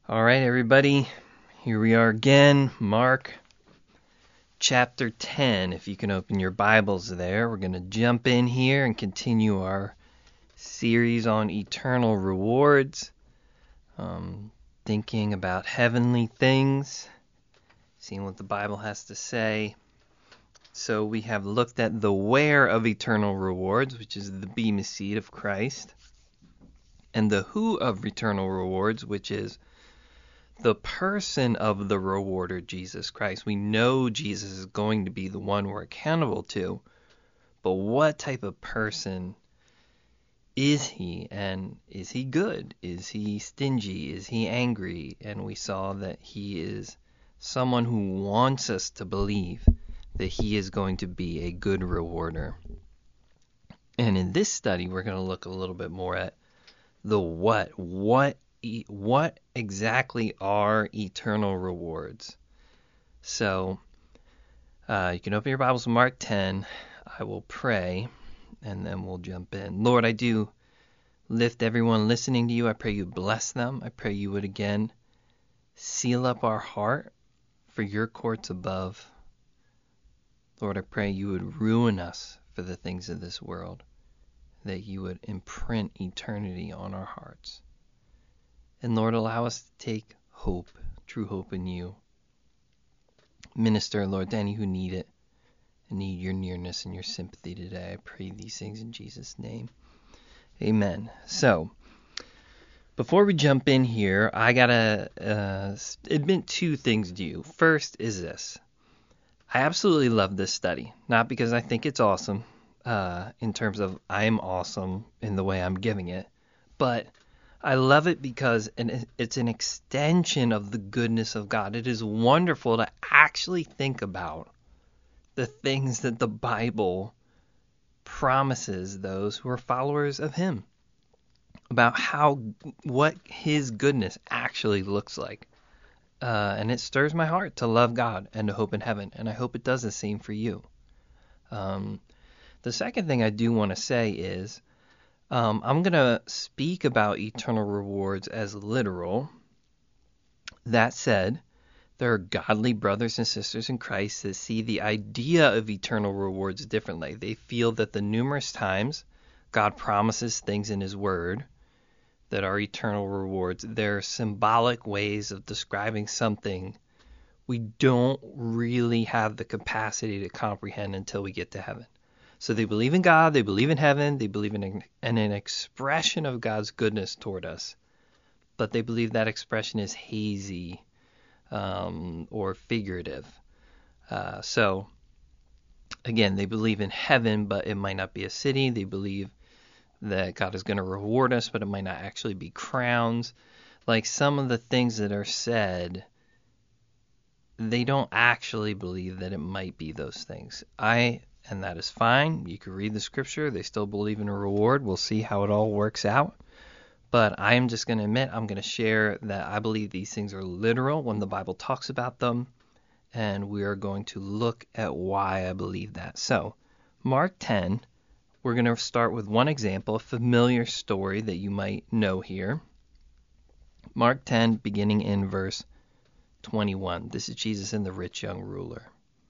All right, everybody, here we are again, Mark chapter 10. If you can open your Bibles there, we're going to jump in here and continue our series on eternal rewards, thinking about heavenly things, seeing what the Bible has to say. So we have looked at the where of eternal rewards, which is the bema seat of Christ, and the who of eternal rewards, which is the person of the rewarder, Jesus Christ. We know Jesus is going to be the one we're accountable to, but what type of person is he? And is he good? Is he stingy? Is he angry? And we saw that he is someone who wants us to believe that he is going to be a good rewarder. And in this study, we're going to look a little bit more at the what. What exactly are eternal rewards? So you can open your Bibles to Mark 10. I will pray, and then we'll jump in. Lord, I do lift everyone listening to you. I pray you bless them. I pray you would again seal up our heart for your courts above. Lord, I pray you would ruin us for the things of this world, that you would imprint eternity on our hearts. And Lord, allow us to take hope, true hope in you. Minister, Lord, to any who need it and need your nearness and your sympathy today. I pray these things in Jesus' name. Amen. So, before we jump in here, I got to admit two things to you. First is this. I absolutely love this study, not because I think it's awesome in terms of I'm awesome in the way I'm giving it, but I love it because it's an extension of the goodness of God. It is wonderful to actually think about the things that the Bible promises those who are followers of him, about what his goodness actually looks like. And it stirs my heart to love God and to hope in heaven, and I hope it does the same for you. The second thing I do want to say is I'm going to speak about eternal rewards as literal. That said, there are godly brothers and sisters in Christ that see the idea of eternal rewards differently. They feel that the numerous times God promises things in his word that are eternal rewards, they're symbolic ways of describing something we don't really have the capacity to comprehend until we get to heaven. So they believe in God, they believe in heaven, they believe in an expression of God's goodness toward us, but they believe that expression is hazy or figurative. So, again, they believe in heaven, but it might not be a city. They believe that God is going to reward us, but it might not actually be crowns. Like some of the things that are said, they don't actually believe that it might be those things. And that is fine. You can read the scripture. They still believe in a reward. We'll see how it all works out. But I am just going to admit, I'm going to share that I believe these things are literal when the Bible talks about them. And we are going to look at why I believe that. So, Mark 10, we're going to start with one example, a familiar story that you might know here. Mark 10, beginning in verse 21. This is Jesus and the rich young ruler.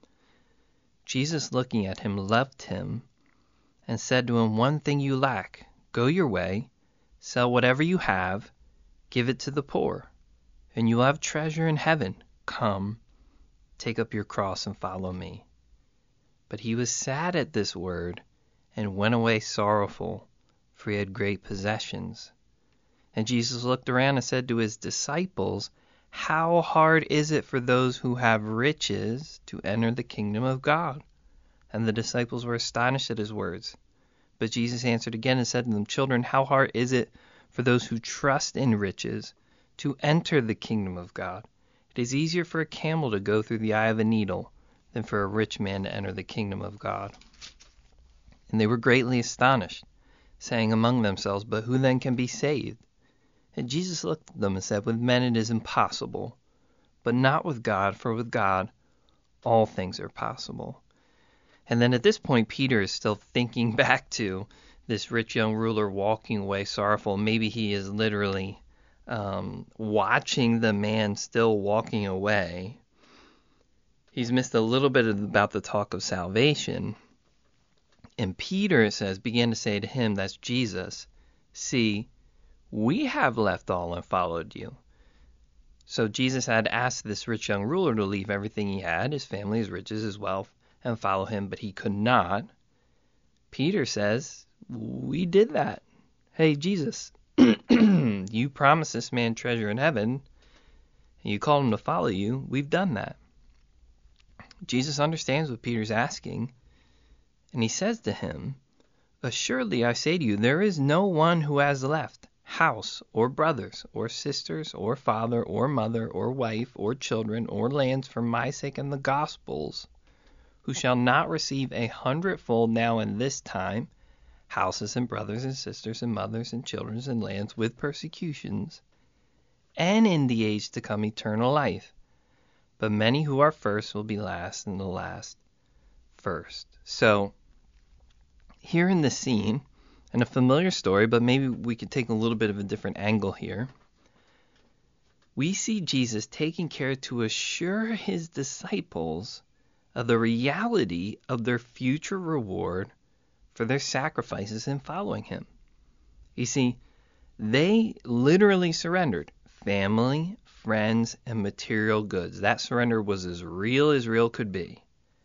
Jesus, looking at him, loved him and said to him, "One thing you lack. Go your way, sell whatever you have, give it to the poor, and you will have treasure in heaven. Come, take up your cross and follow me." But he was sad at this word and went away sorrowful, for he had great possessions. And Jesus looked around and said to his disciples, "How hard is it for those who have riches to enter the kingdom of God?" And the disciples were astonished at his words. But Jesus answered again and said to them, "Children, how hard is it for those who trust in riches to enter the kingdom of God? It is easier for a camel to go through the eye of a needle than for a rich man to enter the kingdom of God." And they were greatly astonished, saying among themselves, "But who then can be saved?" And Jesus looked at them and said, "With men it is impossible, but not with God, for with God all things are possible." And then at this point, Peter is still thinking back to this rich young ruler walking away sorrowful. Maybe he is literally watching the man still walking away, he's missed a little bit about the talk of salvation. And Peter, it says, began to say to him, that's Jesus, "See, we have left all and followed you." So Jesus had asked this rich young ruler to leave everything he had, his family, his riches, his wealth, and follow him, but he could not. Peter says, "We did that. Hey, Jesus, you promised this man treasure in heaven, and you called him to follow you. We've done that." Jesus understands what Peter's asking, and he says to him, "Assuredly, I say to you, there is no one who has left house or brothers or sisters or father or mother or wife or children or lands for my sake and the gospel's, who shall not receive 100-fold now in this time, houses and brothers and sisters and mothers and children and lands with persecutions, and in the age to come eternal life. But many who are first will be last, and the last first." So here in this scene, and a familiar story, but maybe we could take a little bit of a different angle here, we see Jesus taking care to assure his disciples of the reality of their future reward for their sacrifices in following him. You see, they literally surrendered family, friends, and material goods. That surrender was as real could be.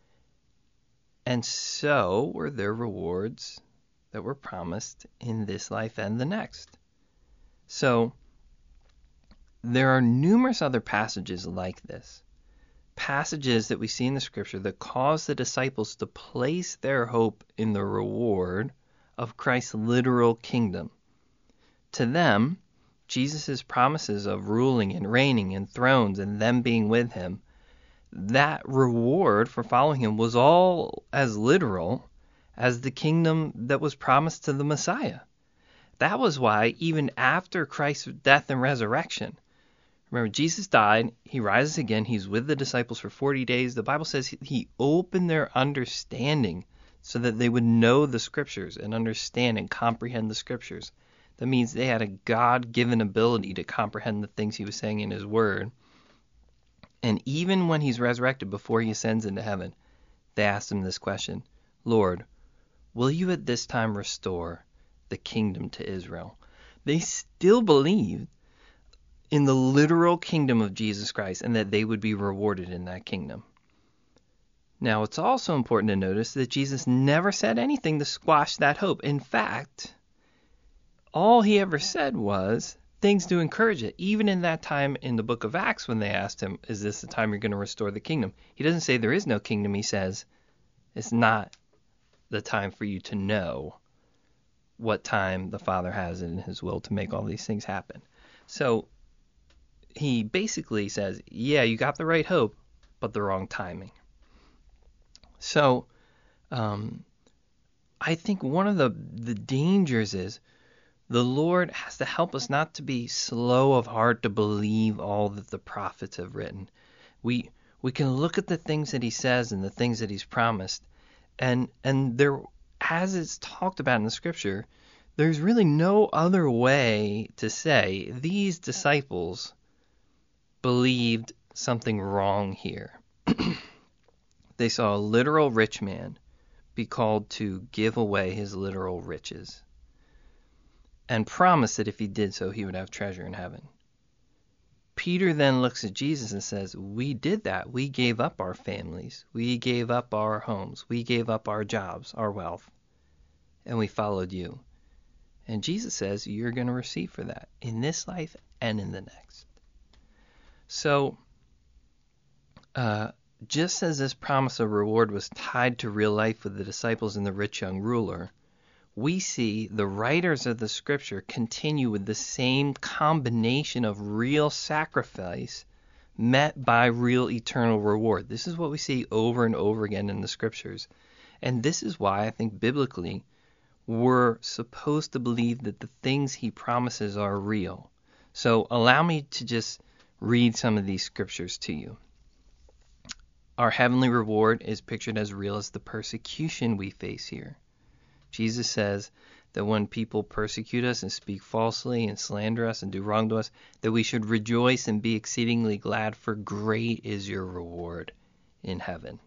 And so were their rewards that were promised in this life and the next. So there are numerous other passages like this, passages that we see in the scripture that cause the disciples to place their hope in the reward of Christ's literal kingdom. To them, Jesus' promises of ruling and reigning and thrones and them being with him, that reward for following him was all as literal as the kingdom that was promised to the Messiah. That was why even after Christ's death and resurrection, remember, Jesus died, he rises again, he's with the disciples for 40 days. The Bible says he opened their understanding so that they would know the scriptures and understand and comprehend the scriptures. That means they had a God-given ability to comprehend the things he was saying in his word. And even when he's resurrected, before he ascends into heaven, they asked him this question: "Lord, will you at this time restore the kingdom to Israel?" They still believed in the literal kingdom of Jesus Christ and that they would be rewarded in that kingdom. Now, it's also important to notice that Jesus never said anything to squash that hope. In fact, all he ever said was things to encourage it. Even in that time in the book of Acts, when they asked him, "Is this the time you're going to restore the kingdom?" He doesn't say there is no kingdom. He says, it's not the time for you to know what time the Father has in his will to make all these things happen. So he basically says, yeah, you got the right hope, but the wrong timing. So I think one of the dangers is the Lord has to help us not to be slow of heart to believe all that the prophets have written. We can look at the things that he says and the things that he's promised, and there, as it's talked about in the scripture, there's really no other way to say these disciples believed something wrong here. They saw a literal rich man be called to give away his literal riches and promised that if he did so, he would have treasure in heaven. Peter then looks at Jesus and says, we did that. We gave up our families. We gave up our homes. We gave up our jobs, our wealth, and we followed you. And Jesus says, you're going to receive for that in this life and in the next. So, just as this promise of reward was tied to real life with the disciples and the rich young ruler, we see the writers of the scripture continue with the same combination of real sacrifice met by real eternal reward. This is what we see over and over again in the scriptures. And this is why I think biblically we're supposed to believe that the things he promises are real. So allow me to just read some of these scriptures to you. Our heavenly reward is pictured as real as the persecution we face here. Jesus says that when people persecute us and speak falsely and slander us and do wrong to us, that we should rejoice and be exceedingly glad, for great is your reward in heaven.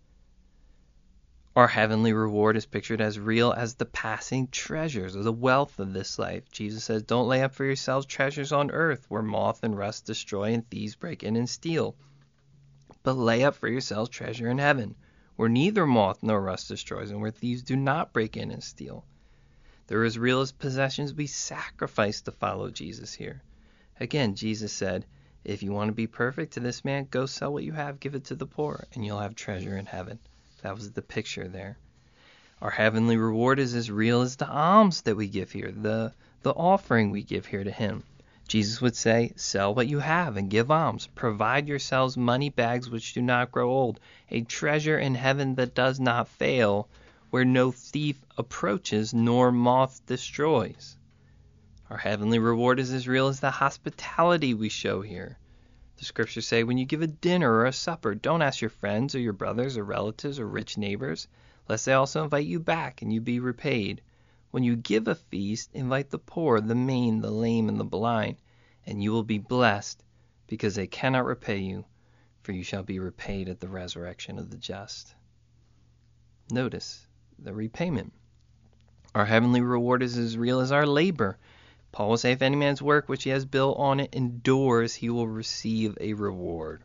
Our heavenly reward is pictured as real as the passing treasures or the wealth of this life. Jesus says, don't lay up for yourselves treasures on earth where moth and rust destroy and thieves break in and steal, but lay up for yourselves treasure in heaven, where neither moth nor rust destroys and where thieves do not break in and steal. They're as real as possessions we sacrifice to follow Jesus here. Again, Jesus said, if you want to be perfect to this man, go sell what you have, give it to the poor, and you'll have treasure in heaven. That was the picture there. Our heavenly reward is as real as the alms that we give here, the offering we give here to him. Jesus would say, sell what you have and give alms. Provide yourselves money bags which do not grow old, a treasure in heaven that does not fail, where no thief approaches nor moth destroys. Our heavenly reward is as real as the hospitality we show here. The scriptures say, when you give a dinner or a supper, don't ask your friends or your brothers or relatives or rich neighbors, lest they also invite you back and you be repaid. When you give a feast, invite the poor, the maimed, the lame, and the blind, and you will be blessed, because they cannot repay you, for you shall be repaid at the resurrection of the just. Notice the repayment. Our heavenly reward is as real as our labor. Paul will say, if any man's work which he has built on it endures, he will receive a reward.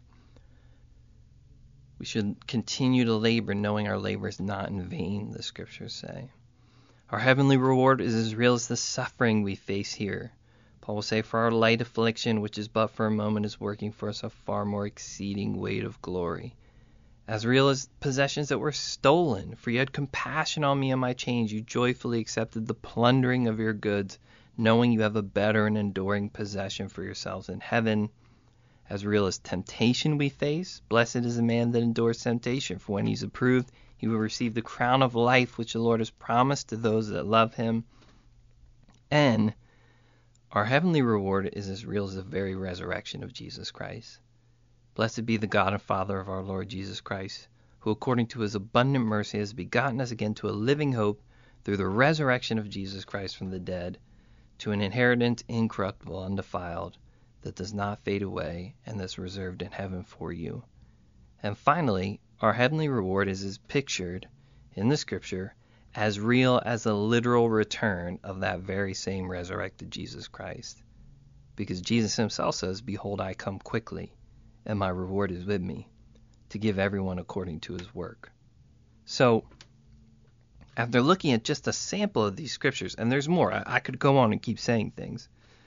We should continue to labor, knowing our labor is not in vain, the scriptures say. Our heavenly reward is as real as the suffering we face here. Paul will say, for our light affliction, which is but for a moment, is working for us a far more exceeding weight of glory. As real as possessions that were stolen, for you had compassion on me and my chains. You joyfully accepted the plundering of your goods, knowing you have a better and enduring possession for yourselves in heaven. As real as temptation we face, blessed is the man that endures temptation, for when he's approved, he will receive the crown of life which the Lord has promised to those that love him. And our heavenly reward is as real as the very resurrection of Jesus Christ. Blessed be the God and Father of our Lord Jesus Christ, who according to his abundant mercy has begotten us again to a living hope through the resurrection of Jesus Christ from the dead, to an inheritance incorruptible, undefiled, that does not fade away, and that's reserved in heaven for you. And finally, our heavenly reward is pictured in the scripture as real as a literal return of that very same resurrected Jesus Christ. Because Jesus himself says, behold, I come quickly, and my reward is with me, to give everyone according to his work. So, after looking at just a sample of these scriptures, and there's more, I could go on and keep saying things,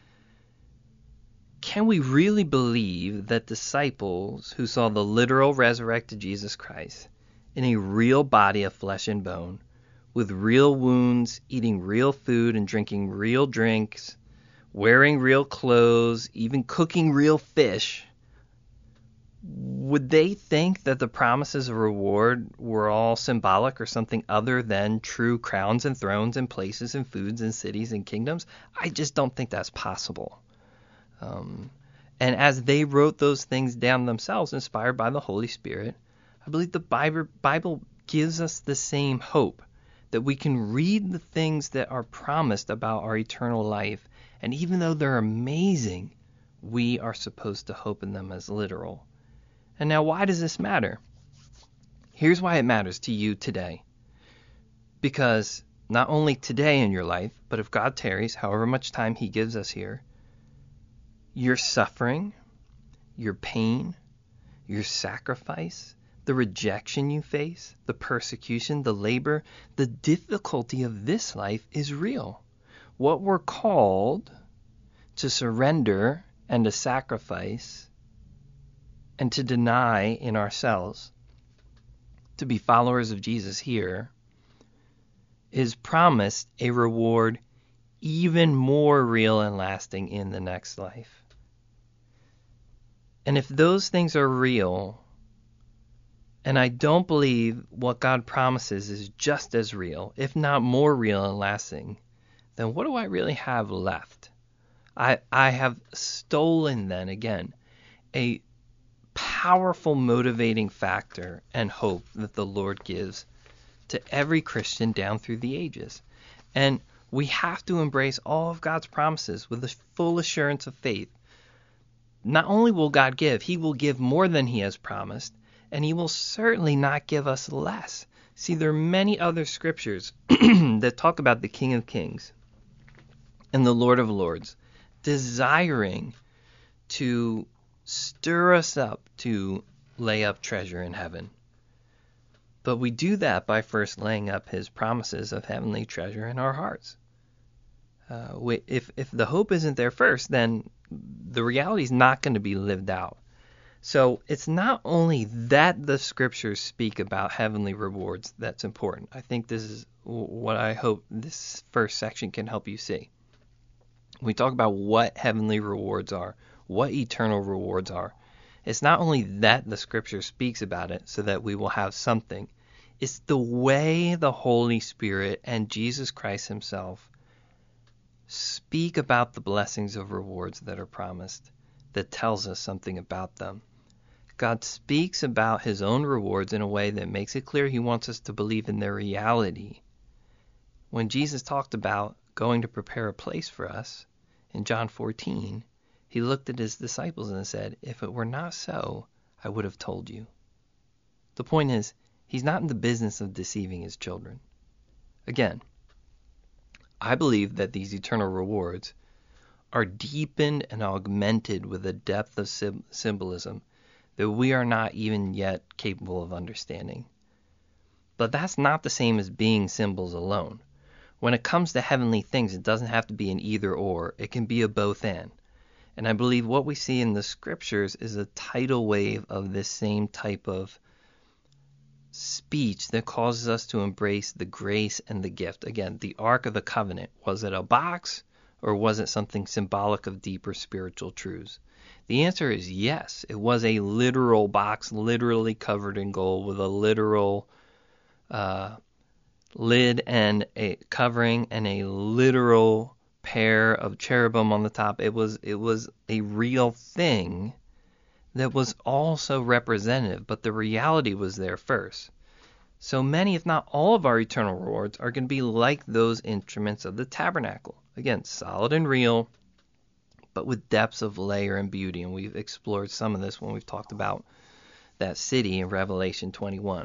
can we really believe that disciples who saw the literal resurrected Jesus Christ in a real body of flesh and bone, with real wounds, eating real food and drinking real drinks, wearing real clothes, even cooking real fish, would they think that the promises of reward were all symbolic or something other than true crowns and thrones and places and foods and cities and kingdoms? I just don't think that's possible. And as they wrote those things down themselves, inspired by the Holy Spirit, I believe the Bible gives us the same hope, that we can read the things that are promised about our eternal life, and even though they're amazing, we are supposed to hope in them as literal. And now, why does this matter? Here's why it matters to you today. Because not only today in your life, but if God tarries, however much time he gives us here, your suffering, your pain, your sacrifice, the rejection you face, the persecution, the labor, the difficulty of this life is real. What we're called to surrender and to sacrifice and to deny in ourselves, to be followers of Jesus here, is promised a reward even more real and lasting in the next life. And if those things are real, and I don't believe what God promises is just as real, if not more real and lasting, then what do I really have left? I have stolen then, again, a powerful motivating factor and hope that the Lord gives to every Christian down through the ages. And We have to embrace all of God's promises with the full assurance of faith. Not only will God give, he will give more than he has promised, and he will certainly not give us less. See, there are many other scriptures that talk about the King of Kings and the Lord of Lords desiring to stir us up to lay up treasure in heaven. But we do that by first laying up his promises of heavenly treasure in our hearts. If the hope isn't there first, then the reality is not going to be lived out. So it's not only that the scriptures speak about heavenly rewards that's important. I think this is what I hope this first section can help you see. We talk about what heavenly rewards are, what eternal rewards are. It's not only that the scripture speaks about it so that we will have something. It's the way the Holy Spirit and Jesus Christ himself speak about the blessings of rewards that are promised that tells us something about them. God speaks about his own rewards in a way that makes it clear he wants us to believe in their reality. When Jesus talked about going to prepare a place for us in John 14, he looked at his disciples and said, "If it were not so, I would have told you." The point is, he's not in the business of deceiving his children. Again, I believe that these eternal rewards are deepened and augmented with a depth of symbolism that we are not even yet capable of understanding. But that's not the same as being symbols alone. When it comes to heavenly things, it doesn't have to be an either or. It can be a both and. And I believe what we see in the scriptures is a tidal wave of this same type of speech that causes us to embrace the grace and the gift. Again, the Ark of the Covenant, was it a box or was it something symbolic of deeper spiritual truths? The answer is yes. It was a literal box, literally covered in gold with a literal lid and a covering and a literal pair of cherubim on the top. It was a real thing that was also representative, but the reality was there first. So many, if not all, of our eternal rewards are going to be like those instruments of the tabernacle. Again, solid and real, but with depths of layer and beauty. And we've explored some of this when we've talked about that city in Revelation 21.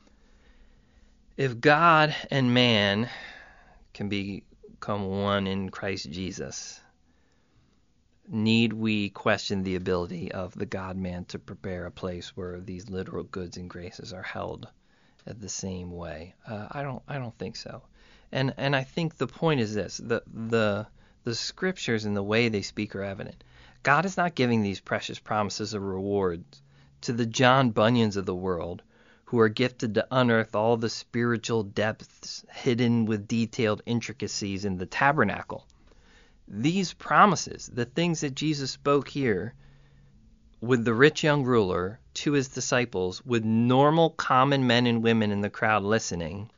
If God and man can become one in Christ Jesus, need we question the ability of the God-man to prepare a place where these literal goods and graces are held at the same way? I don't think so. And I think the point is this: the scriptures and the way they speak are evident. God is not giving these precious promises of rewards to the John Bunyans of the world, who are gifted to unearth all the spiritual depths hidden with detailed intricacies in the tabernacle. These promises, the things that Jesus spoke here with the rich young ruler to his disciples, with normal common men and women in the crowd listening,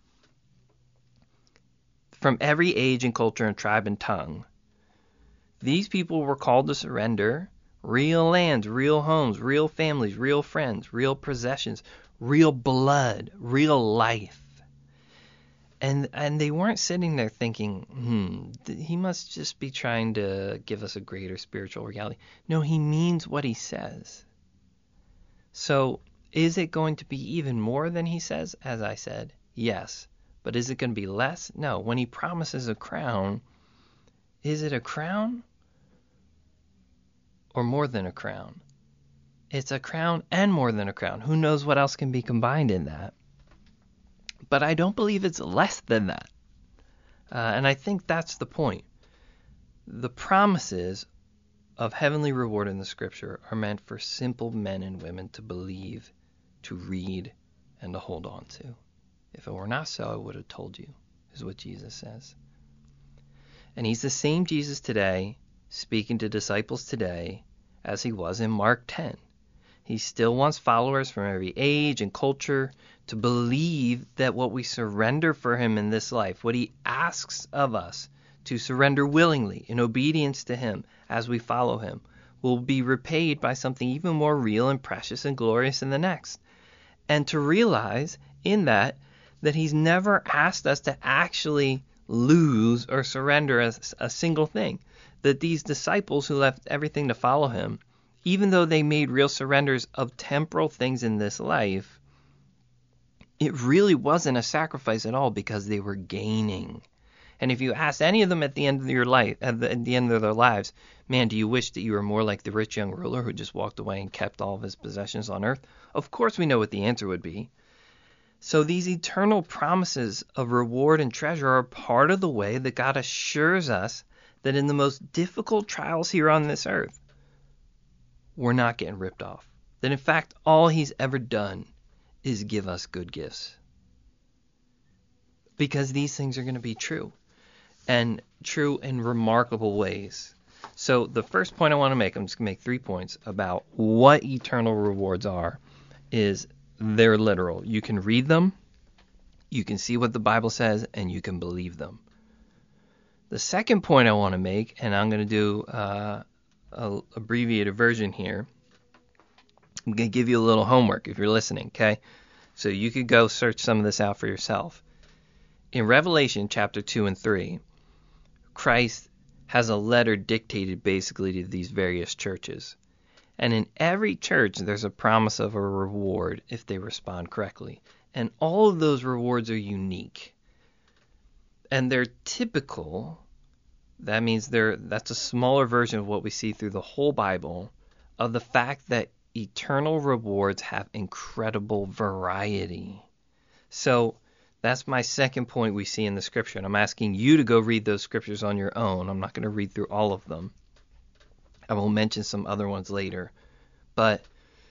from every age and culture and tribe and tongue, these people were called to surrender real lands, real homes, real families, real friends, real possessions, real blood, real life. And they weren't sitting there thinking, he must just be trying to give us a greater spiritual reality. No, he means what he says. So is it going to be even more than he says? As I said, yes. But is it going to be less? No. When he promises a crown, is it a crown or more than a crown? It's a crown and more than a crown. Who knows what else can be combined in that? But I don't believe it's less than that. And I think that's the point. The promises of heavenly reward in the scripture are meant for simple men and women to believe, to read, and to hold on to. If it were not so, I would have told you, is what Jesus says. And he's the same Jesus today, speaking to disciples today, as he was in Mark 10. He still wants followers from every age and culture to believe that what we surrender for him in this life, what he asks of us to surrender willingly in obedience to him as we follow him, will be repaid by something even more real and precious and glorious in the next. And to realize in that he's never asked us to actually lose or surrender a single thing. That these disciples who left everything to follow him, even though they made real surrenders of temporal things in this life, it really wasn't a sacrifice at all because they were gaining. And if you ask any of them at the end of your life, at the end of their lives, man, do you wish that you were more like the rich young ruler who just walked away and kept all of his possessions on earth? Of course we know what the answer would be. So these eternal promises of reward and treasure are part of the way that God assures us that in the most difficult trials here on this earth, we're not getting ripped off. That in fact, all he's ever done is give us good gifts. Because these things are going to be true. And true in remarkable ways. So the first point I want to make, I'm just going to make 3 points about what eternal rewards are, is they're literal. You can read them, you can see what the Bible says, and you can believe them. The second point I want to make, and I'm going to do a abbreviated version here, I'm going to give you a little homework if you're listening, okay? So you could go search some of this out for yourself. In Revelation chapter 2 and 3, Christ has a letter dictated basically to these various churches. And in every church, there's a promise of a reward if they respond correctly. And all of those rewards are unique. And they're typical. That means that's a smaller version of what we see through the whole Bible, of the fact that eternal rewards have incredible variety. So that's my second point we see in the scripture. And I'm asking you to go read those scriptures on your own. I'm not going to read through all of them. I will mention some other ones later. But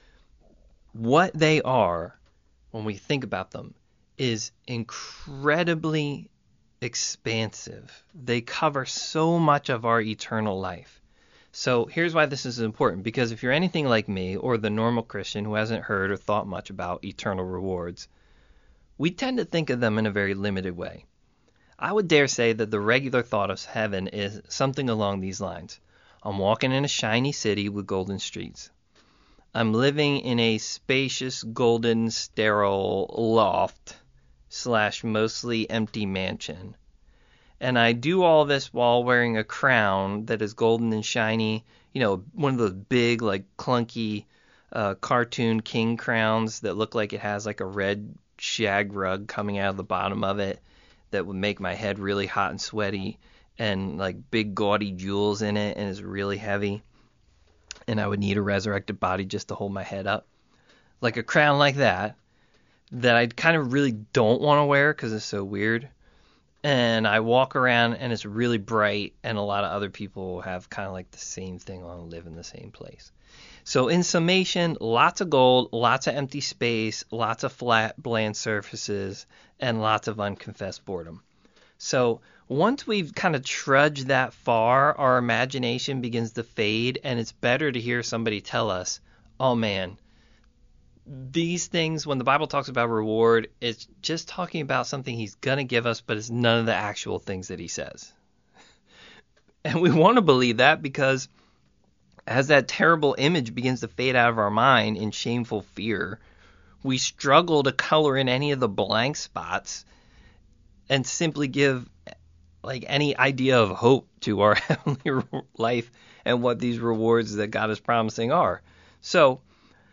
what they are, when we think about them, is incredibly expansive. They cover so much of our eternal life. So here's why this is important. Because if you're anything like me, or the normal Christian who hasn't heard or thought much about eternal rewards, we tend to think of them in a very limited way. I would dare say that the regular thought of heaven is something along these lines. I'm walking in a shiny city with golden streets. I'm living in a spacious, golden, sterile loft / mostly empty mansion. And I do all this while wearing a crown that is golden and shiny, one of those big, like clunky cartoon king crowns that look like it has like a red shag rug coming out of the bottom of it that would make my head really hot and sweaty, and like big gaudy jewels in it, and is really heavy, and I would need a resurrected body just to hold my head up. Like a crown like that I kind of really don't want to wear because it's so weird. And I walk around and it's really bright, and a lot of other people have kind of like the same thing on, live in the same place. So in summation, lots of gold, lots of empty space, lots of flat, bland surfaces, and lots of unconfessed boredom. So once we've kind of trudged that far, our imagination begins to fade, and it's better to hear somebody tell us, oh man, these things, when the Bible talks about reward, it's just talking about something he's going to give us, but it's none of the actual things that he says. And we want to believe that because as that terrible image begins to fade out of our mind in shameful fear, we struggle to color in any of the blank spots and simply give like any idea of hope to our heavenly life and what these rewards that God is promising are. So,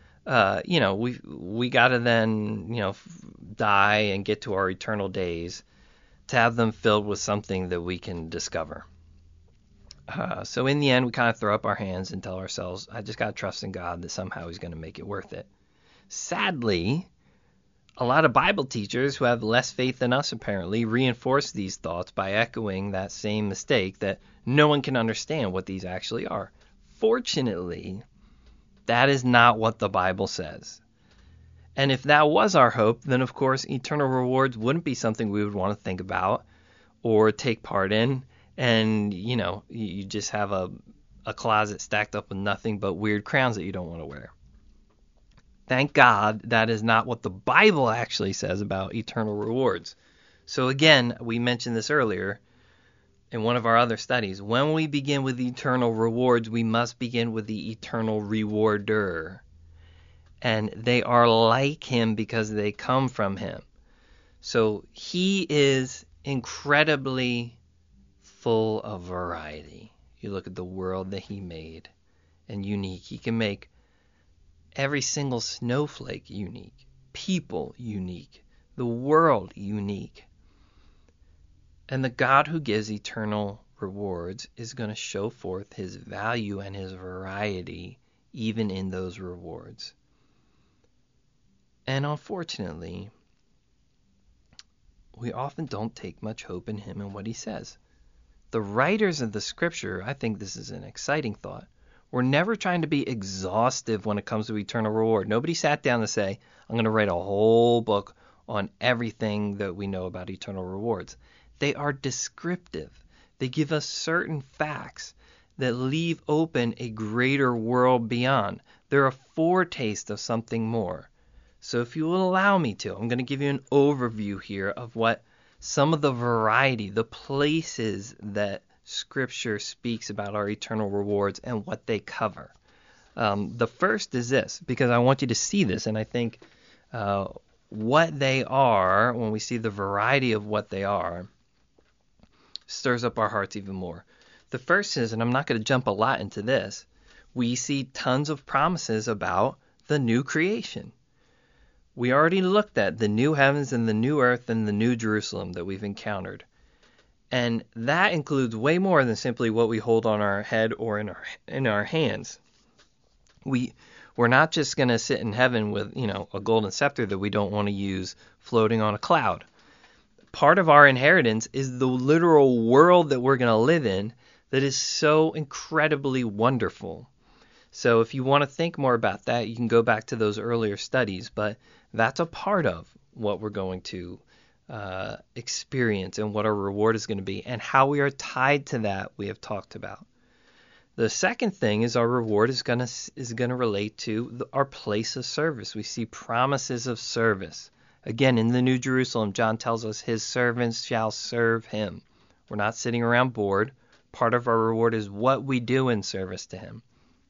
we got to then, die and get to our eternal days to have them filled with something that we can discover. So in the end, we kind of throw up our hands and tell ourselves, I just got to trust in God that somehow he's going to make it worth it. Sadly, a lot of Bible teachers who have less faith than us apparently reinforce these thoughts by echoing that same mistake that no one can understand what these actually are. Fortunately, that is not what the Bible says. And if that was our hope, then of course eternal rewards wouldn't be something we would want to think about or take part in. And, you just have a closet stacked up with nothing but weird crowns that you don't want to wear. Thank God that is not what the Bible actually says about eternal rewards. So again, we mentioned this earlier in one of our other studies. When we begin with eternal rewards, we must begin with the eternal rewarder. And they are like him because they come from him. So he is incredibly full of variety. You look at the world that he made, and unique. He can make every single snowflake unique, people unique, the world unique. And the God who gives eternal rewards is going to show forth his value and his variety even in those rewards. And unfortunately, we often don't take much hope in him and what he says. The writers of the scripture, I think this is an exciting thought, we're never trying to be exhaustive when it comes to eternal reward. Nobody sat down to say, I'm going to write a whole book on everything that we know about eternal rewards. They are descriptive. They give us certain facts that leave open a greater world beyond. They're a foretaste of something more. So if you will allow me to, I'm going to give you an overview here of what some of the variety, the places that Scripture speaks about our eternal rewards and what they cover. The first is this, because I want you to see this, and I think what they are, when we see the variety of what they are, stirs up our hearts even more. The first is, and I'm not going to jump a lot into this, we see tons of promises about the new creation. We already looked at the new heavens and the new earth and the new Jerusalem that we've encountered. And that includes way more than simply what we hold on our head or in our hands. We're not just going to sit in heaven with, a golden scepter that we don't want to use floating on a cloud. Part of our inheritance is the literal world that we're going to live in that is so incredibly wonderful. So if you want to think more about that, you can go back to those earlier studies, but that's a part of what we're going to experience and what our reward is going to be, and how we are tied to that we have talked about. The second thing is our reward is going to relate to our place of service. We see promises of service. Again, in the New Jerusalem, John tells us his servants shall serve him. We're not sitting around bored. Part of our reward is what we do in service to him.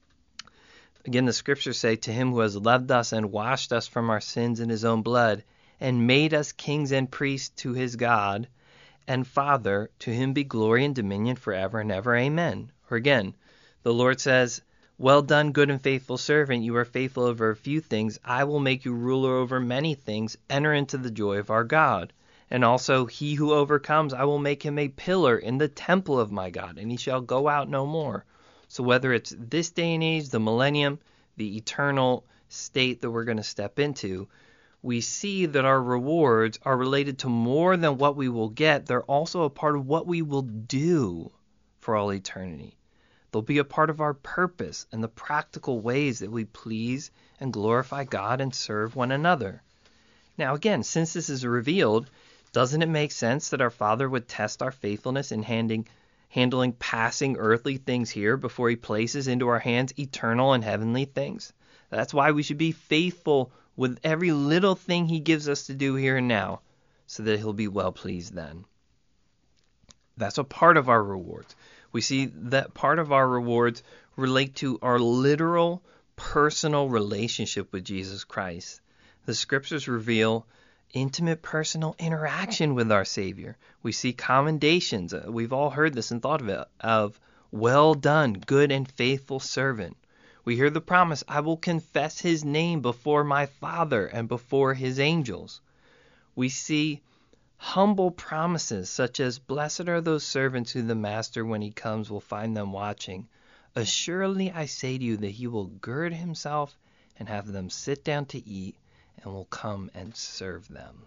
Again, the scriptures say, to him who has loved us and washed us from our sins in his own blood, and made us kings and priests to his God and Father, to him be glory and dominion forever and ever. Amen. Or again, the Lord says, well done, good and faithful servant. You are faithful over a few things. I will make you ruler over many things. Enter into the joy of our God. And also, he who overcomes, I will make him a pillar in the temple of my God, and he shall go out no more. So whether it's this day and age, the millennium, the eternal state that we're going to step into, we see that our rewards are related to more than what we will get. They're also a part of what we will do for all eternity. They'll be a part of our purpose and the practical ways that we please and glorify God and serve one another. Now again, since this is revealed, doesn't it make sense that our Father would test our faithfulness in handling passing earthly things here before he places into our hands eternal and heavenly things? That's why we should be faithful with every little thing he gives us to do here and now, so that he'll be well pleased then. That's a part of our rewards. We see that part of our rewards relate to our literal personal relationship with Jesus Christ. The scriptures reveal intimate personal interaction with our Savior. We see commendations. We've all heard this and thought of it, of well done, good and faithful servant. We hear the promise, I will confess his name before my Father and before his angels. We see humble promises such as, blessed are those servants who the master when he comes will find them watching. Assuredly I say to you that he will gird himself and have them sit down to eat, and will come and serve them.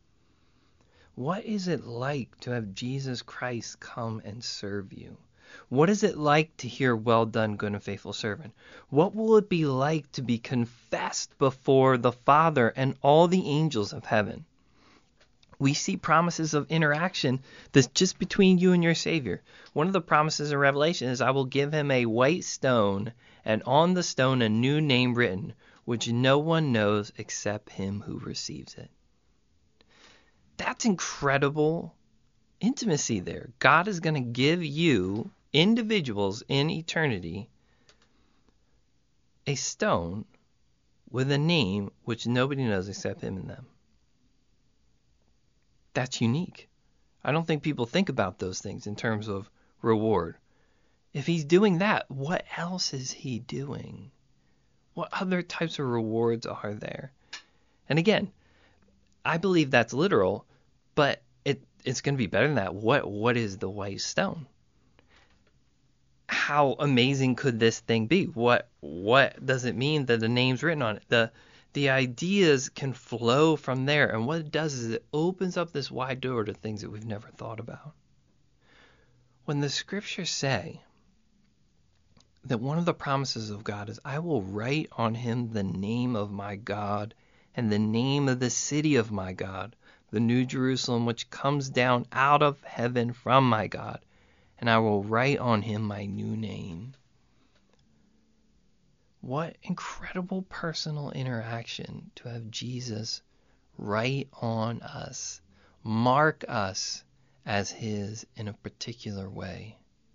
What is it like to have Jesus Christ come and serve you? What is it like to hear, well done, good and faithful servant? What will it be like to be confessed before the Father and all the angels of heaven? We see promises of interaction that's just between you and your Savior. One of the promises in Revelation is, I will give him a white stone, and on the stone a new name written, which no one knows except him who receives it. That's incredible intimacy there. God is going to give you, individuals in eternity, a stone with a name which nobody knows except him and them. That's unique. I don't think people think about those things in terms of reward. If he's doing that, what else is he doing? What other types of rewards are there? And again, I believe that's literal, but it's going to be better than that. What is the white stone? How amazing could this thing be? What does it mean that the name's written on it? The ideas can flow from there, and what it does is it opens up this wide door to things that we've never thought about. When the scriptures say that one of the promises of God is, I will write on him the name of my God and the name of the city of my God, the New Jerusalem, which comes down out of heaven from my God, and I will write on him my new name. What incredible personal interaction to have Jesus write on us, mark us as his in a particular way.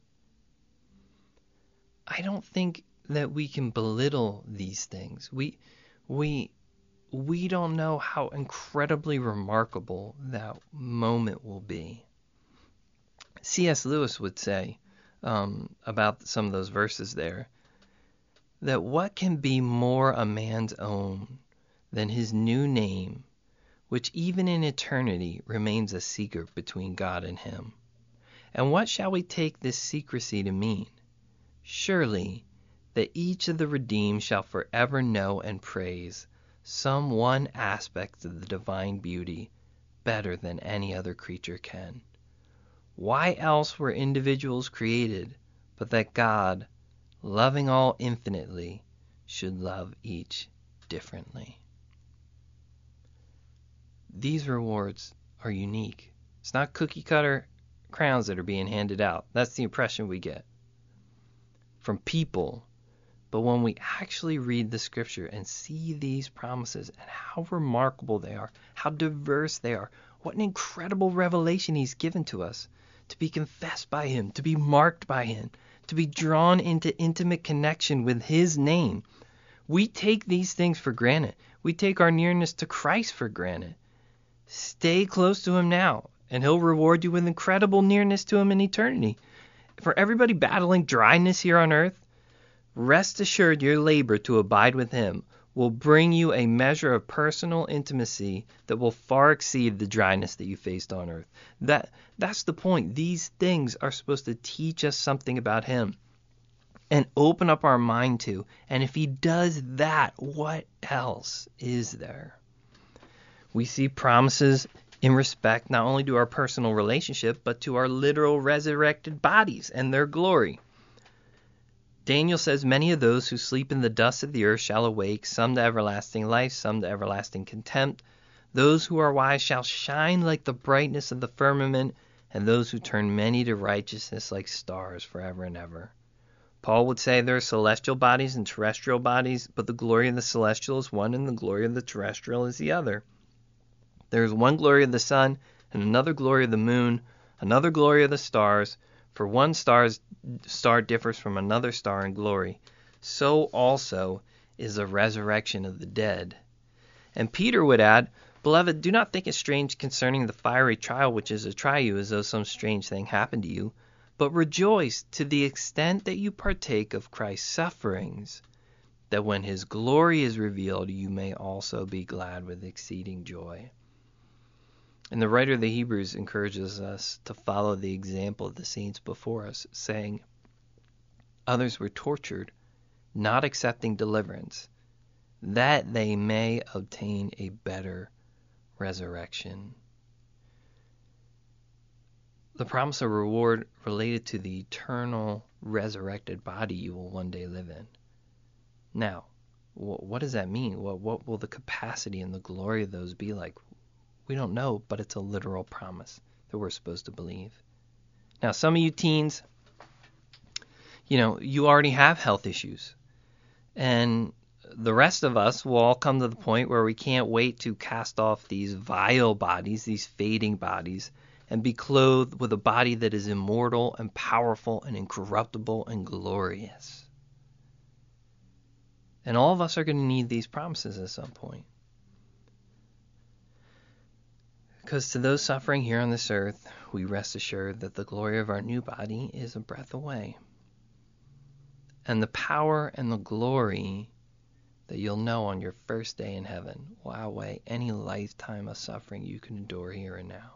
I don't think that we can belittle these things. We don't know how incredibly remarkable that moment will be. C.S. Lewis would say about some of those verses there, that what can be more a man's own than his new name, which even in eternity remains a secret between God and him? And what shall we take this secrecy to mean? Surely that each of the redeemed shall forever know and praise some one aspect of the divine beauty better than any other creature can. Why else were individuals created but that God, loving all infinitely, should love each differently? These rewards are unique. It's not cookie cutter crowns that are being handed out. That's the impression we get from people. But when we actually read the scripture and see these promises and how remarkable they are, how diverse they are, what an incredible revelation he's given to us, to be confessed by him, to be marked by him, to be drawn into intimate connection with his name. We take these things for granted. We take our nearness to Christ for granted. Stay close to him now, and he'll reward you with incredible nearness to him in eternity. For everybody battling dryness here on earth, rest assured your labor to abide with him will bring you a measure of personal intimacy that will far exceed the dryness that you faced on earth. That's the point. These things are supposed to teach us something about him and open up our mind to. And if he does that, what else is there? We see promises in respect not only to our personal relationship, but to our literal resurrected bodies and their glory. Daniel says, many of those who sleep in the dust of the earth shall awake, some to everlasting life, some to everlasting contempt. Those who are wise shall shine like the brightness of the firmament, and those who turn many to righteousness like stars forever and ever. Paul would say there are celestial bodies and terrestrial bodies, but the glory of the celestial is one and the glory of the terrestrial is the other. There is one glory of the sun and another glory of the moon, another glory of the stars, for one star differs from another star in glory. So also is the resurrection of the dead. And Peter would add, Beloved, do not think it strange concerning the fiery trial which is to try you as though some strange thing happened to you, but rejoice to the extent that you partake of Christ's sufferings, that when his glory is revealed you may also be glad with exceeding joy. And the writer of the Hebrews encourages us to follow the example of the saints before us, saying, Others were tortured, not accepting deliverance, that they may obtain a better resurrection. The promise of reward related to the eternal resurrected body you will one day live in. Now, what does that mean? What will the capacity and the glory of those be like? We don't know, but it's a literal promise that we're supposed to believe. Now, some of you teens, you already have health issues. And the rest of us will all come to the point where we can't wait to cast off these vile bodies, these fading bodies, and be clothed with a body that is immortal and powerful and incorruptible and glorious. And all of us are going to need these promises at some point. Because to those suffering here on this earth, we rest assured that the glory of our new body is a breath away. And the power and the glory that you'll know on your first day in heaven will outweigh any lifetime of suffering you can endure here and now.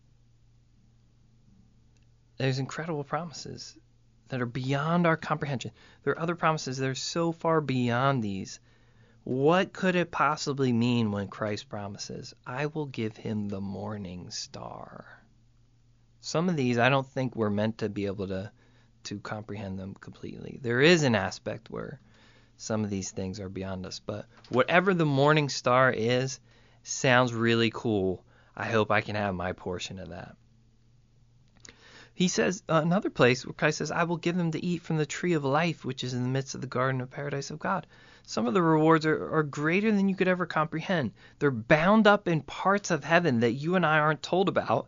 There's incredible promises that are beyond our comprehension. There are other promises that are so far beyond these. What could it possibly mean when Christ promises, I will give him the morning star? Some of these I don't think we're meant to be able to comprehend them completely. There is an aspect where some of these things are beyond us, but whatever the morning star is, sounds really cool. I hope I can have my portion of that. He says, another place where Christ says, I will give them to eat from the tree of life, which is in the midst of the garden of paradise of God. Some of the rewards are greater than you could ever comprehend. They're bound up in parts of heaven that you and I aren't told about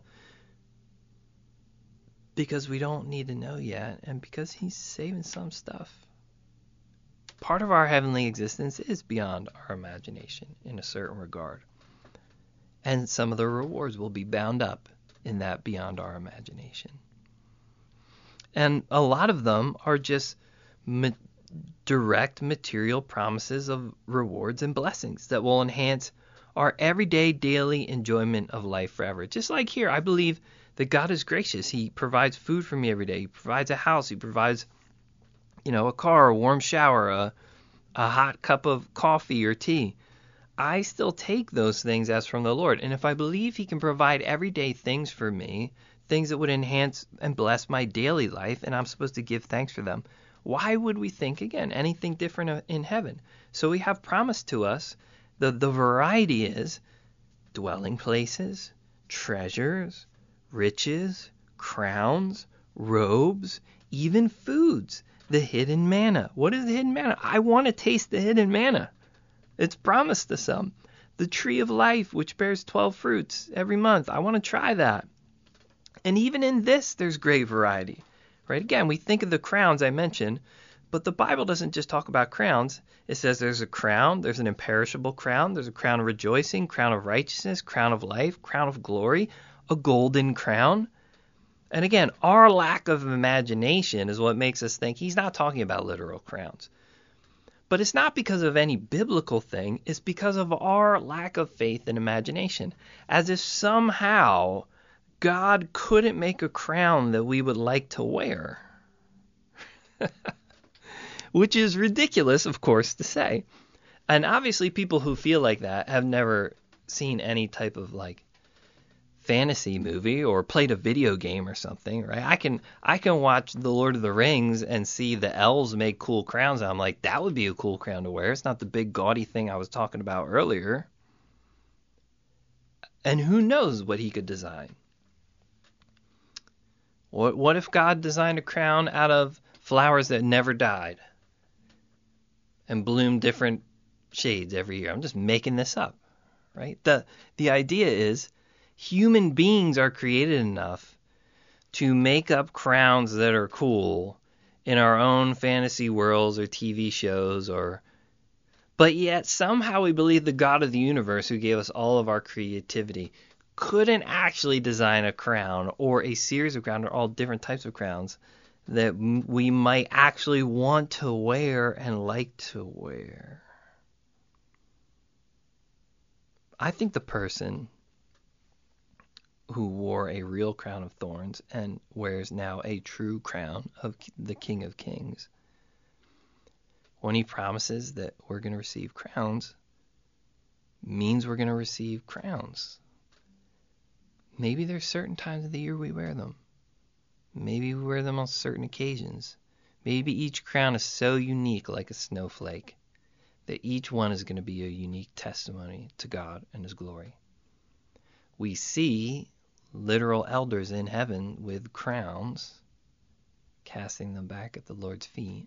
because we don't need to know yet, and because he's saving some stuff. Part of our heavenly existence is beyond our imagination in a certain regard. And some of the rewards will be bound up in that beyond our imagination. And a lot of them are just direct material promises of rewards and blessings that will enhance our everyday, daily enjoyment of life forever. Just like here, I believe that God is gracious. He provides food for me every day. He provides a house. He provides, a car, a warm shower, a hot cup of coffee or tea. I still take those things as from the Lord. And if I believe he can provide everyday things for me, things that would enhance and bless my daily life, and I'm supposed to give thanks for them, why would we think, again, anything different in heaven? So we have promised to us, the variety is dwelling places, treasures, riches, crowns, robes, even foods, the hidden manna. What is the hidden manna? I want to taste the hidden manna. It's promised to some. The tree of life, which bears 12 fruits every month. I want to try that. And even in this, there's great variety. Right? Again, we think of the crowns I mentioned, but the Bible doesn't just talk about crowns. It says there's a crown, there's an imperishable crown, there's a crown of rejoicing, crown of righteousness, crown of life, crown of glory, a golden crown. And again, our lack of imagination is what makes us think he's not talking about literal crowns. But it's not because of any biblical thing, it's because of our lack of faith and imagination. As if somehow God couldn't make a crown that we would like to wear. Which is ridiculous, of course, to say. And obviously people who feel like that have never seen any type of fantasy movie or played a video game or something, right? I can watch The Lord of the Rings and see the elves make cool crowns, and I'm like, that would be a cool crown to wear. It's not the big gaudy thing I was talking about earlier. And who knows what he could design? What if God designed a crown out of flowers that never died and bloomed different shades every year? I'm just making this up, right? The idea is human beings are created enough to make up crowns that are cool in our own fantasy worlds or TV shows, but yet somehow we believe the God of the universe, who gave us all of our creativity, couldn't actually design a crown or a series of crowns or all different types of crowns that we might actually want to wear and like to wear. I think the person who wore a real crown of thorns and wears now a true crown of the King of Kings, when he promises that we're going to receive crowns, means we're going to receive crowns. Maybe there's certain times of the year we wear them. Maybe we wear them on certain occasions. Maybe each crown is so unique, like a snowflake, that each one is going to be a unique testimony to God and his glory. We see literal elders in heaven with crowns, casting them back at the Lord's feet.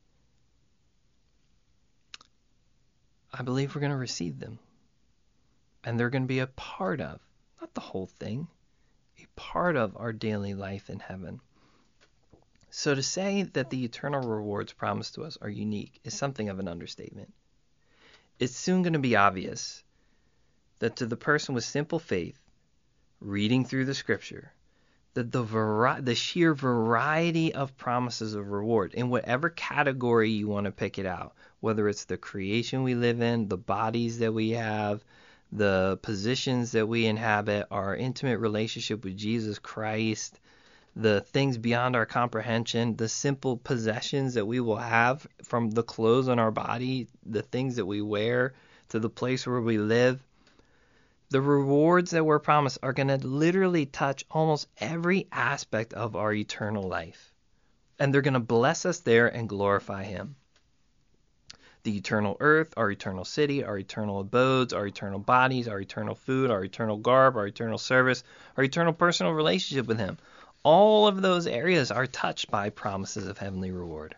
I believe we're going to receive them. And they're going to be a part of, not the whole thing, a part of our daily life in heaven. So to say that the eternal rewards promised to us are unique is something of an understatement. It's soon going to be obvious that to the person with simple faith reading through the scripture, the sheer variety of promises of reward in whatever category you want to pick it out, whether it's the creation we live in, the bodies that we have, the positions that we inhabit, our intimate relationship with Jesus Christ, the things beyond our comprehension, the simple possessions that we will have, from the clothes on our body, the things that we wear, to the place where we live. The rewards that we're promised are going to literally touch almost every aspect of our eternal life. And they're going to bless us there and glorify Him. The eternal earth, our eternal city, our eternal abodes, our eternal bodies, our eternal food, our eternal garb, our eternal service, our eternal personal relationship with Him. All of those areas are touched by promises of heavenly reward.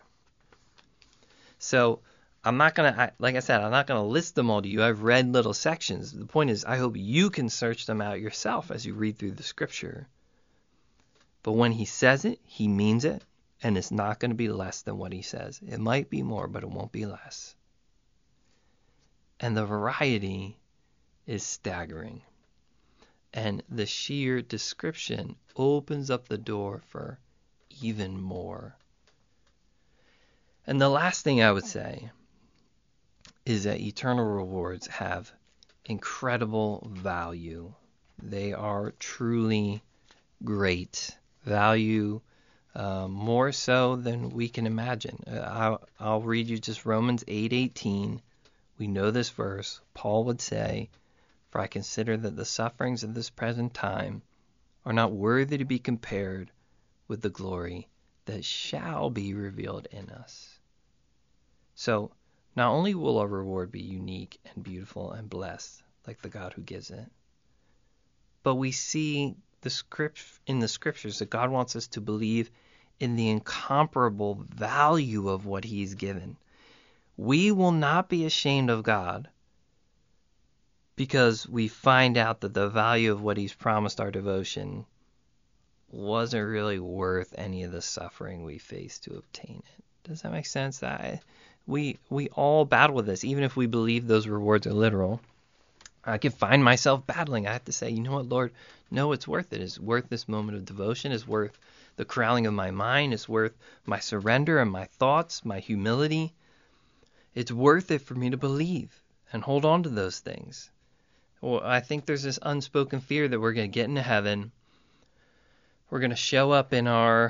So I'm not going to, like I said, I'm not going to list them all to you. I've read little sections. The point is, I hope you can search them out yourself as you read through the scripture. But when He says it, He means it, and it's not going to be less than what He says. It might be more, but it won't be less. And the variety is staggering. And the sheer description opens up the door for even more. And the last thing I would say is that eternal rewards have incredible value. They are truly great value, more so than we can imagine. I'll read you just Romans 8:18. We know this verse. Paul would say, "For I consider that the sufferings of this present time are not worthy to be compared with the glory that shall be revealed in us." So, not only will our reward be unique and beautiful and blessed, like the God who gives it, but we see in the scriptures that God wants us to believe in the incomparable value of what He's given. We will not be ashamed of God because we find out that the value of what He's promised our devotion wasn't really worth any of the suffering we faced to obtain it. Does that make sense? We all battle with this, even if we believe those rewards are literal. I can find myself battling. I have to say, you know what, Lord? No, it's worth it. It's worth this moment of devotion. It's worth the corralling of my mind. It's worth my surrender and my thoughts, my humility. It's worth it for me to believe and hold on to those things. Well, I think there's this unspoken fear that we're going to get into heaven. We're going to show up in our,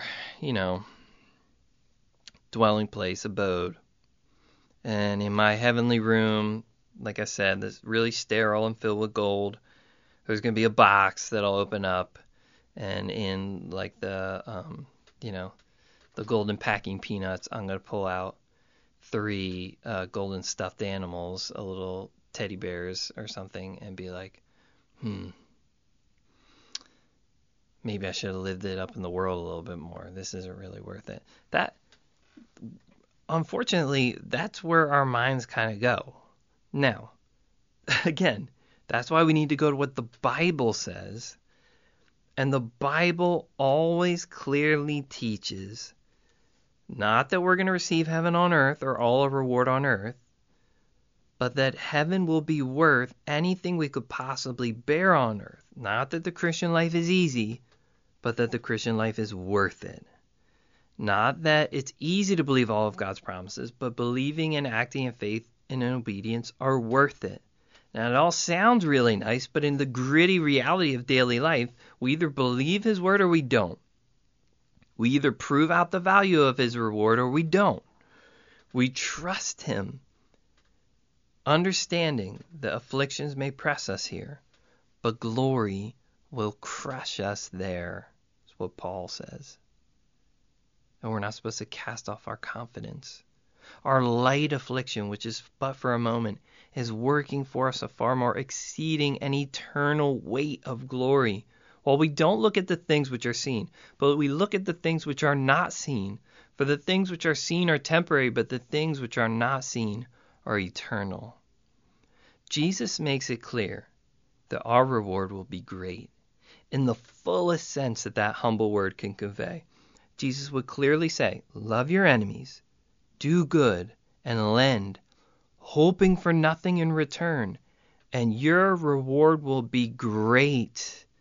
dwelling place, abode. And in my heavenly room, like I said, that's really sterile and filled with gold. There's going to be a box that I'll open up, and in like the golden packing peanuts, I'm going to pull out 3 golden stuffed animals, a little teddy bears or something, and be like, maybe I should have lived it up in the world a little bit more. This isn't really worth it. Unfortunately, that's where our minds kind of go. Now, again, that's why we need to go to what the Bible says. And the Bible always clearly teaches not that we're going to receive heaven on earth or all a reward on earth, but that heaven will be worth anything we could possibly bear on earth. Not that the Christian life is easy, but that the Christian life is worth it. Not that it's easy to believe all of God's promises, but believing and acting in faith and in obedience are worth it. Now, it all sounds really nice, but in the gritty reality of daily life, we either believe His word or we don't. We either prove out the value of His reward or we don't. We trust Him, understanding that afflictions may press us here, but glory will crush us there. That's what Paul says. And we're not supposed to cast off our confidence. Our light affliction, which is but for a moment, is working for us a far more exceeding and eternal weight of glory. While we don't look at the things which are seen, but we look at the things which are not seen. For the things which are seen are temporary, but the things which are not seen are eternal. Jesus makes it clear that our reward will be great, in the fullest sense that that humble word can convey. Jesus would clearly say, love your enemies, do good, and lend, hoping for nothing in return, and your reward will be great,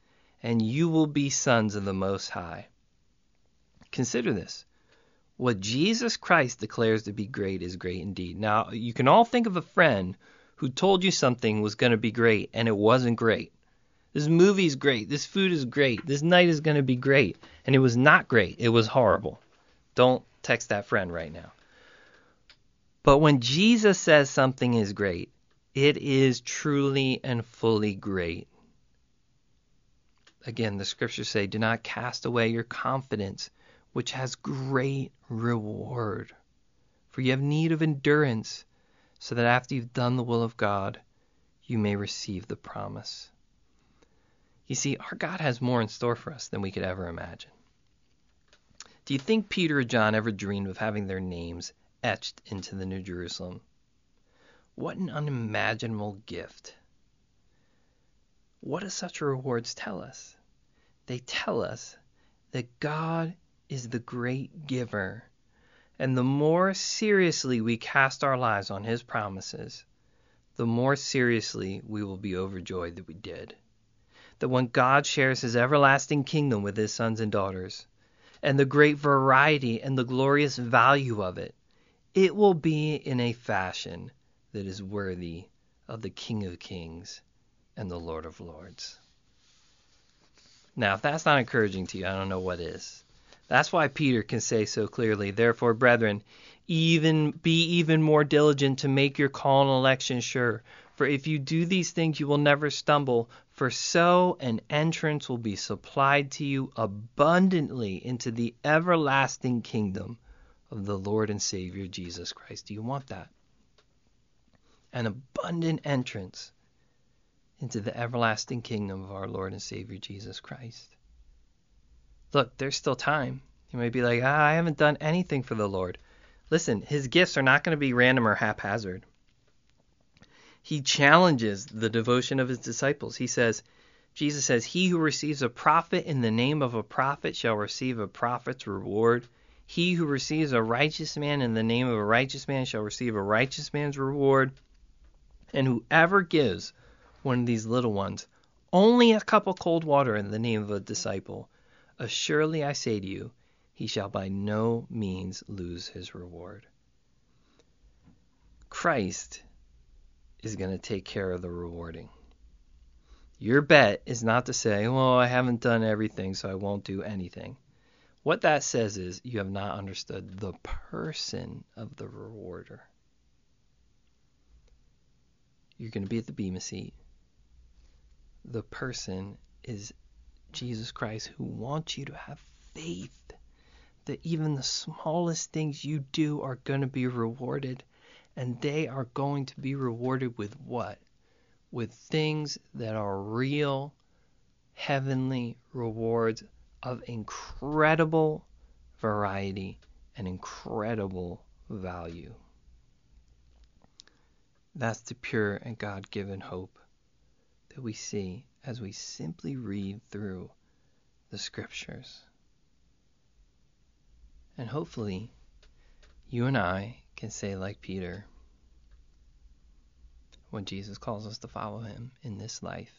and you will be sons of the Most High. Consider this. What Jesus Christ declares to be great is great indeed. Now, you can all think of a friend who told you something was going to be great and it wasn't great. This movie is great. This food is great. This night is going to be great. And it was not great. It was horrible. Don't text that friend right now. But when Jesus says something is great, it is truly and fully great. Again, the scriptures say, do not cast away your confidence, which has great reward. For you have need of endurance, so that after you've done the will of God, you may receive the promise. You see, our God has more in store for us than we could ever imagine. Do you think Peter or John ever dreamed of having their names etched into the New Jerusalem? What an unimaginable gift. What do such rewards tell us? They tell us that God is the great giver, and the more seriously we cast our lives on his promises, the more seriously we will be overjoyed that we did. That when God shares his everlasting kingdom with his sons and daughters, and the great variety and the glorious value of it, it will be in a fashion that is worthy of the King of Kings and the Lord of Lords. Now, if that's not encouraging to you, I don't know what is. That's why Peter can say so clearly, therefore, brethren, be even more diligent to make your call and election sure. For if you do these things, you will never stumble. For so an entrance will be supplied to you abundantly into the everlasting kingdom of the Lord and Savior Jesus Christ. Do you want that? An abundant entrance into the everlasting kingdom of our Lord and Savior Jesus Christ. Look, there's still time. You may be like, I haven't done anything for the Lord. Listen, his gifts are not going to be random or haphazard. He challenges the devotion of his disciples. Jesus says, he who receives a prophet in the name of a prophet shall receive a prophet's reward. He who receives a righteous man in the name of a righteous man shall receive a righteous man's reward. And whoever gives one of these little ones only a cup of cold water in the name of a disciple, assuredly I say to you, he shall by no means lose his reward. Christ is going to take care of the rewarding. Your bet is not to say, well, I haven't done everything, so I won't do anything. What that says is you have not understood the person of the rewarder. You're going to be at the Bema seat. The person is Jesus Christ, who wants you to have faith that even the smallest things you do are going to be rewarded. And they are going to be rewarded with what? With things that are real, heavenly rewards of incredible variety and incredible value. That's the pure and God-given hope that we see as we simply read through the scriptures. And hopefully, you and I can say like Peter, when Jesus calls us to follow him in this life,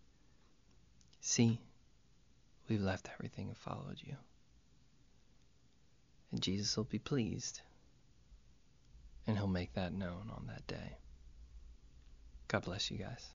see, we've left everything and followed you. And Jesus will be pleased, and he'll make that known on that day. God bless you guys.